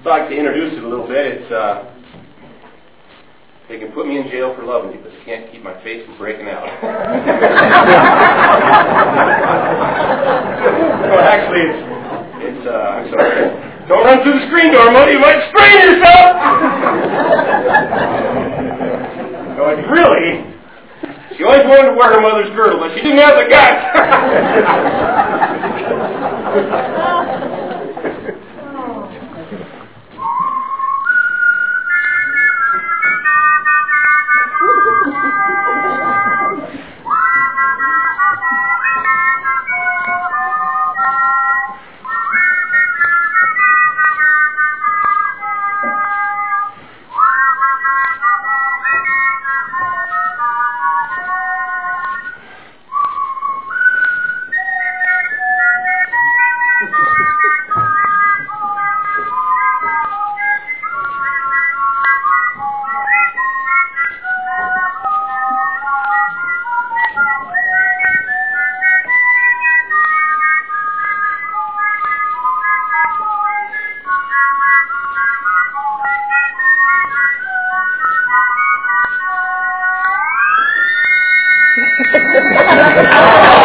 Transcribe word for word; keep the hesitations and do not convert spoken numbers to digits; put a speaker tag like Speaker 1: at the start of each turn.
Speaker 1: I'd like to introduce it a little bit. It's uh, they can put me in jail for loving you, but they can't keep my face from breaking out. Well, actually, it's it's. Uh, I'm sorry. Don't run through the screen door, Mother. You might sprain yourself. No, it's really. She always wanted to wear her mother's girdle, but she didn't have the guts. Ha ha ha ha!